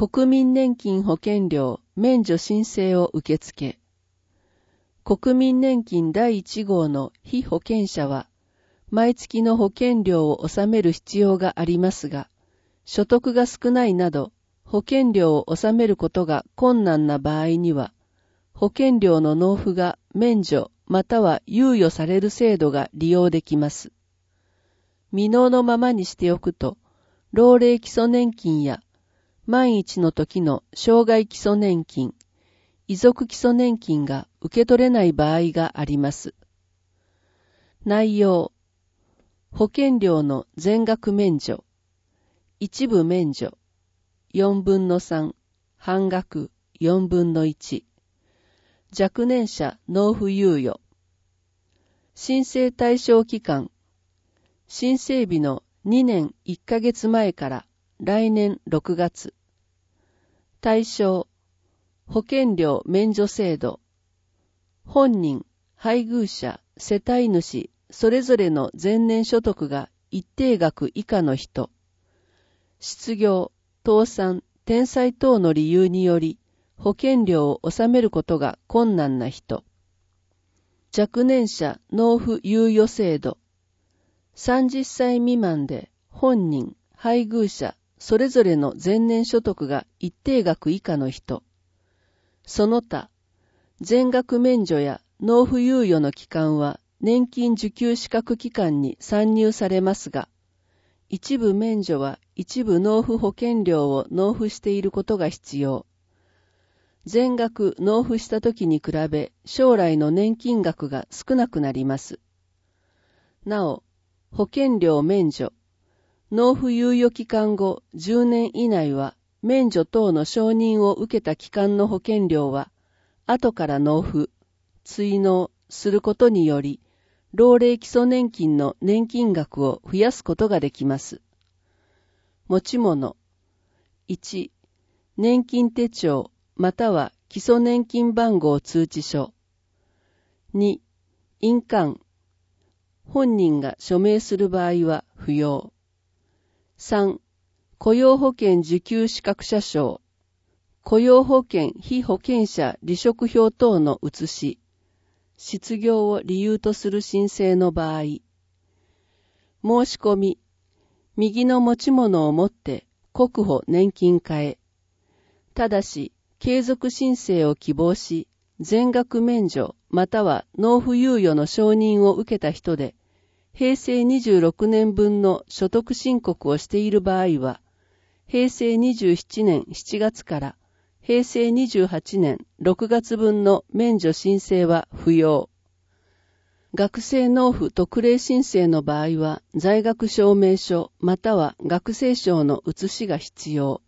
国民年金保険料免除申請を受付。国民年金第1号の被保険者は、毎月の保険料を納める必要がありますが、所得が少ないなど、保険料を納めることが困難な場合には、保険料の納付が免除または猶予される制度が利用できます。未納のままにしておくと、老齢基礎年金や万一の時の障害基礎年金、遺族基礎年金が受け取れない場合があります。内容、保険料の全額免除、一部免除、4分の3、半額4分の1、若年者納付猶予、申請対象期間、申請日の2年1ヶ月前から来年6月、対象、保険料免除制度、本人、配偶者、世帯主、それぞれの前年所得が一定額以下の人、失業、倒産、転載等の理由により保険料を納めることが困難な人、若年者納付猶予制度、30歳未満で本人、配偶者、それぞれの前年所得が一定額以下の人、その他、全額免除や納付猶予の期間は年金受給資格期間に算入されますが、一部免除は一部納付保険料を納付していることが必要。全額納付したときに比べ将来の年金額が少なくなります。なお、保険料免除、納付猶予期間後10年以内は免除等の承認を受けた期間の保険料は後から納付、追納することにより老齢基礎年金の年金額を増やすことができます。持ち物、1、年金手帳または基礎年金番号通知書。2、印鑑。本人が署名する場合は不要。3、雇用保険受給資格者証。雇用保険被保険者離職票等の写し。失業を理由とする申請の場合。申し込み。右の持ち物を持って国保年金課へ。ただし、継続申請を希望し、全額免除または納付猶予の承認を受けた人で、平成26年分の所得申告をしている場合は、平成27年7月から平成28年6月分の免除申請は不要。学生納付特例申請の場合は、在学証明書または学生証の写しが必要。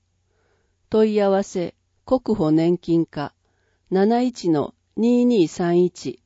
問い合わせ、国保年金課 71-2231